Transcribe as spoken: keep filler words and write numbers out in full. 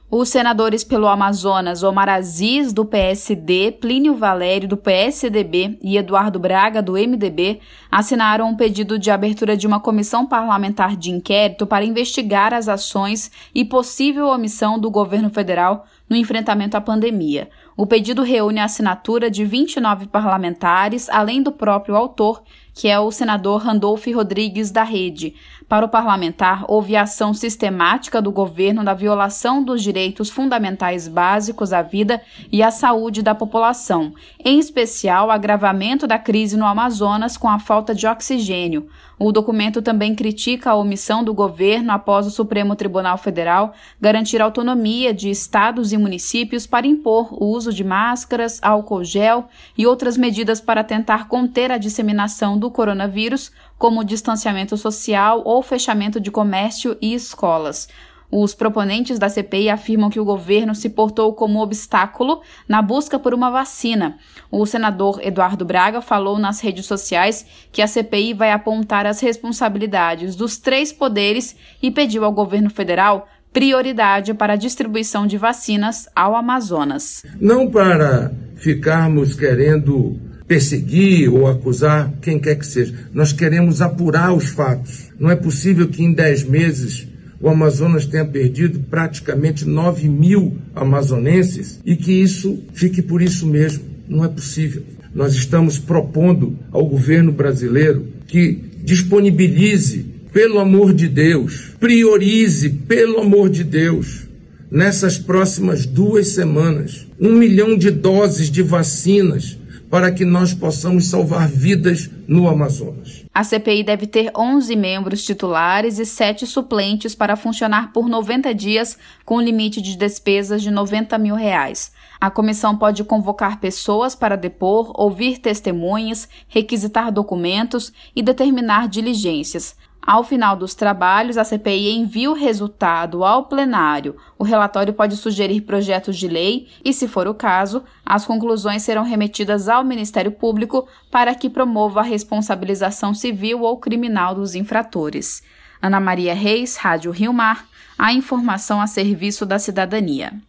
Os senadores pelo Amazonas, Omar Aziz, do P S D, Plínio Valério, do P S D B e Eduardo Braga, do M D B, assinaram um pedido de abertura de uma comissão parlamentar de inquérito para investigar as ações e possível omissão do governo federal no enfrentamento à pandemia. O pedido reúne a assinatura de vinte e nove parlamentares, além do próprio autor, que é o senador Randolph Rodrigues da Rede. Para o parlamentar, houve ação sistemática do governo na violação dos direitos fundamentais básicos à vida e à saúde da população, em especial o agravamento da crise no Amazonas com a falta de oxigênio. O documento também critica a omissão do governo após o Supremo Tribunal Federal garantir autonomia de estados e municípios para impor o uso de máscaras, álcool gel e outras medidas para tentar conter a disseminação do coronavírus, como o distanciamento social ou fechamento de comércio e escolas. Os proponentes da C P I afirmam que o governo se portou como obstáculo na busca por uma vacina. O senador Eduardo Braga falou nas redes sociais que a C P I vai apontar as responsabilidades dos três poderes e pediu ao governo federal prioridade para a distribuição de vacinas ao Amazonas. Não para ficarmos querendo perseguir ou acusar quem quer que seja. Nós queremos apurar os fatos. Não é possível que em dez meses o Amazonas tenha perdido praticamente nove mil amazonenses e que isso fique por isso mesmo. Não é possível. Nós estamos propondo ao governo brasileiro que disponibilize, pelo amor de Deus, priorize, pelo amor de Deus, nessas próximas duas semanas, um milhão de doses de vacinas para que nós possamos salvar vidas no Amazonas. A C P I deve ter onze membros titulares e sete suplentes para funcionar por noventa dias, com limite de despesas de noventa mil reais. A comissão pode convocar pessoas para depor, ouvir testemunhas, requisitar documentos e determinar diligências. Ao final dos trabalhos, a C P I envia o resultado ao plenário. O relatório pode sugerir projetos de lei e, se for o caso, as conclusões serão remetidas ao Ministério Público para que promova a responsabilização civil ou criminal dos infratores. Ana Maria Reis, Rádio Rio Mar, a informação a serviço da cidadania.